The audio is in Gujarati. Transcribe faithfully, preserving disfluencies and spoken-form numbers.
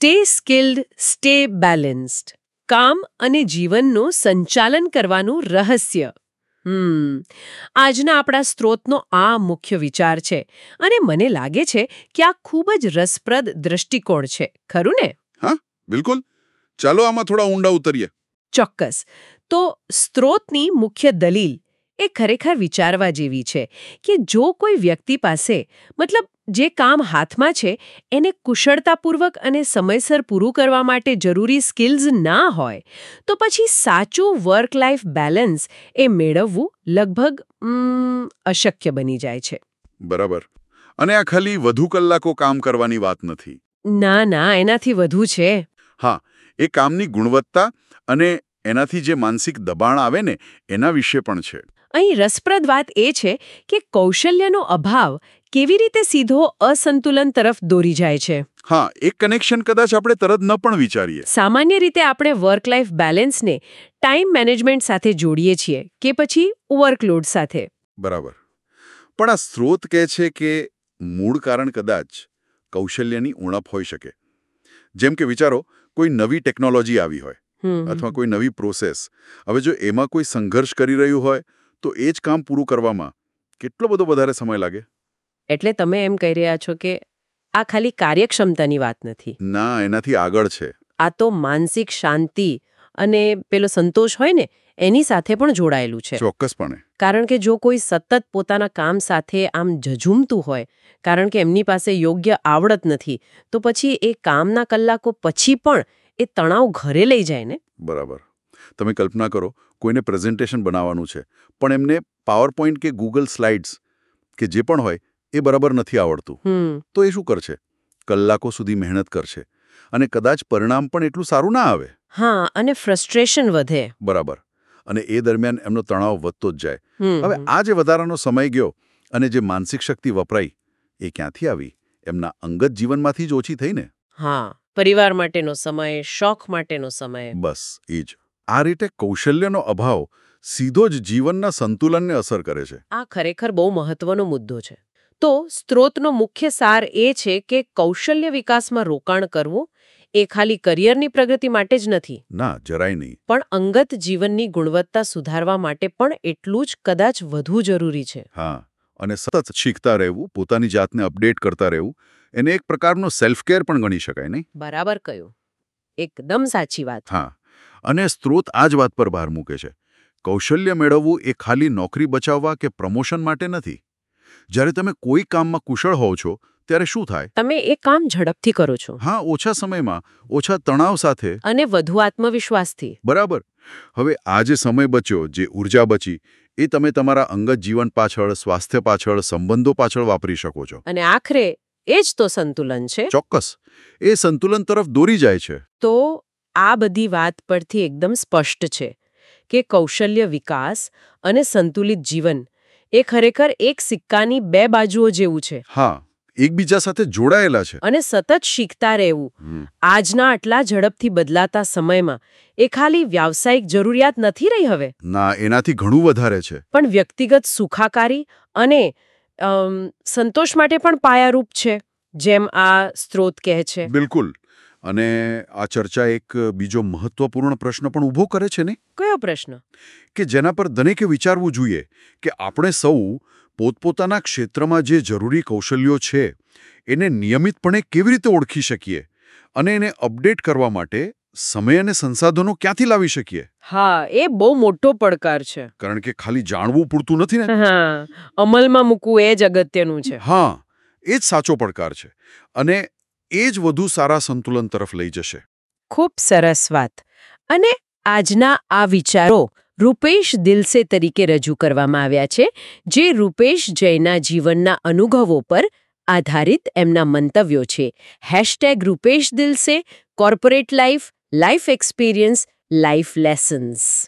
Stay skilled, stay balanced. કામ અને જીવનનું સંચાલન કરવાનું રહસ્ય. હમ આજના આપણા સ્ત્રોતનો આ મુખ્ય વિચાર છે અને મને લાગે છે કે આ ખૂબ જ રસપ્રદ દ્રષ્ટિકોણ છે, ખરું ને? હા, બિલકુલ. ચાલો આમાં થોડા ઊંડા ઉતરીએ. ચોક્કસ. તો સ્ત્રોતની મુખ્ય દલીલ એ ખરેખર વિચારવા જેવી છે કે જો કોઈ વ્યક્તિ પાસે મતલબ જે કામ હાથમાં છે એને કુશળતાપૂર્વક અને સમયસર પૂરું કરવા માટે જરૂરી સ્કિલ્સ ના હોય તો પછી સાચું વર્ક લાઈફ બેલેન્સ એ મેળવવું લગભગ ઉમ, અશક્ય બની જાય છે. બરાબર. અને આ ખાલી વધુ કલાકો કામ કરવાની વાત નથી. ના ના, એનાથી વધુ છે. હા, એ કામની ગુણવત્તા અને એનાથી જે માનસિક દબાણ આવે ને એના વિશે પણ છે. અહીં રસપ્રદ વાત એ છે કે કૌશલ્યનો અભાવ કેવી રીતે સીધો અસંતુલન તરફ દોરી જાય છે. હા, એક કનેક્શન કદાચ આપણે તરત ન પણ વિચારીએ. સામાન્ય રીતે આપણે વર્ક લાઈફ બેલેન્સને ટાઈમ મેનેજમેન્ટ સાથે જોડીએ છીએ કે પછી વર્કલોડ સાથે. બરાબર. પણ આ સ્ત્રોત કહે છે કે મૂળ કારણ કદાચ કૌશલ્યની ઉણપ હોઈ શકે. જેમ કે વિચારો, કોઈ નવી ટેકનોલોજી આવી હોય અથવા કોઈ નવી પ્રોસેસ. હવે જો એમાં કોઈ સંઘર્ષ કરી રહ્યું હોય તો એ જ કામ પૂરું કરવામાં કેટલો બધો વધારે સમય લાગે. એટલે તમે એમ કહી રહ્યા છો કે આ ખાલી કાર્યક્ષમતાની વાત નથી. ના, એનાથી આગળ છે. આ તો માનસિક શાંતિ અને પેલો સંતોષ હોય ને એની સાથે પણ જોડાયેલું છે. ચોક્કસપણે. કારણ કે જો કોઈ સતત પોતાના કામ સાથે આમ ઝઝૂમતું હોય કારણ કે એમની પાસે યોગ્ય આવડત નથી તો પછી એ કામના કલાકો પછી પણ એ તણાવ ઘરે લઈ જાય ને. બરાબર. તમે કલ્પના કરો, કોઈને પ્રેઝન્ટેશન બનાવવાનું છે પણ એમને પાવર પોઈન્ટ કે ગૂગલ સ્લાઇડ્સ કે જે પણ હોય એ બરાબર નથી આવડતું. તો એ શું કરશે? કલાકો સુધી મહેનત કરશે અને કદાચ પરિણામ પણ એટલું સારું ના આવે. હા, અને ફ્રસ્ટ્રેશન વધે. બરાબર. અને એ દરમિયાન એમનો તણાવ વધતો જ જાય. હવે આ જે વધારાનો સમય ગયો અને જે માનસિક શક્તિ વપરાઈ એ ક્યાંથી આવી? એમના અંગત જીવનમાંથી જ ઓછી થઈ ને. હા, પરિવાર માટેનો સમય, શોખ માટેનો સમય. બસ એ જ. આ રીતે કૌશલ્યનો અભાવ સીધો જ જીવનના સંતુલનને અસર કરે છે. આ ખરેખર બહુ મહત્વનો મુદ્દો છે. તો સ્ત્રોતનો મુખ્ય સાર એ છે કે કૌશલ્ય વિકાસમાં રોકાણ કરવું એ ખાલી કરિયરની પ્રગતિ માટે જ નથી. ના, જરાય નહીં. પણ અંગત જીવનની ગુણવત્તા સુધારવા માટે પણ એટલું જ કદાચ વધુ જરૂરી છે. હા, અને સતત શીખતા રહેવું, પોતાની જાતને અપડેટ કરતા રહેવું, એને એક પ્રકારનો સેલ્ફ કેર પણ ગણી શકાય નહીં. બરાબર કહ્યું. એકદમ સાચી વાત. હા, અને સ્ત્રોત આ જ વાત પર ભાર મૂકે છે. કૌશલ્ય મેળવવું એ ખાલી નોકરી બચાવવા કે પ્રમોશન માટે નથી. જ્યારે તમે કોઈ કામમાં કુશળ હોવ છો ત્યારે શું થાય? તમે એ કામ ઝડપથી કરો છો. હા, ઓછા સમયમાં, ઓછા તણાવ સાથે અને વધુ આત્મવિશ્વાસથી. બરાબર. હવે આ જે સમય બચ્યો, જે ઊર્જા બચી, એ તમે તમારા અંગત જીવન પાછળ, સ્વાસ્થ્ય પાછળ, સંબંધો પાછળ વાપરી શકો છો. અને આખરે એ જ તો સંતુલન છે. ચોક્કસ. એ સંતુલન તરફ દોરી જાય છે. તો આ બધી વાત પરથી એકદમ સ્પષ્ટ છે કે કૌશલ્ય વિકાસ અને સંતુલિત જીવન એ ખરેખર એક સિક્કાની બે બાજુઓ જેવું છે. હા, એકબીજા સાથે જોડાયેલા છે. અને સતત શીખતા રહેવું આજના આટલા ઝડપથી બદલાતા સમયમાં એ ખાલી વ્યાવસાયિક જરૂરિયાત નથી રહી હવે. ના, એનાથી ઘણું વધારે છે. પણ વ્યક્તિગત સુખાકારી અને સંતોષ માટે પણ પાયારૂપ છે, જેમ આ સ્ત્રોત કહે છે. બિલકુલ. અને આ ચર્ચા એક બીજો મહત્વપૂર્ણ પ્રશ્ન પણ ઊભો કરે છે ને. કયો પ્રશ્ન? કે જેના પર દરેકે વિચારવું જોઈએ કે આપણે સૌ પોતપોતાના ક્ષેત્રમાં જે જરૂરી કૌશલ્યો છે એને નિયમિતપણે કેવી રીતે ઓળખી શકીએ અને એને અપડેટ કરવા માટે સમય અને સંસાધનો ક્યાંથી લાવી શકીએ? હા, એ બહુ મોટો પડકાર છે. કારણ કે ખાલી જાણવું પૂરતું નથી ને. હા, અમલમાં મૂકવું એ જ અગત્યનું છે. હા, એ જ સાચો પડકાર છે અને એ જ વધુ સારા સંતુલન તરફ લઈ જશે. ખૂબ સરસ વાત. અને આજના આ વિચારો રૂપેશ દિલસે તરીકે રજૂ કરવામાં આવ્યા છે, જે રૂપેશ જૈના જીવનના અનુભવો પર આધારિત એમના મંતવ્યો છે. હેશટેગ રૂપેશ દિલસે, corporate life, life experience, life lessons.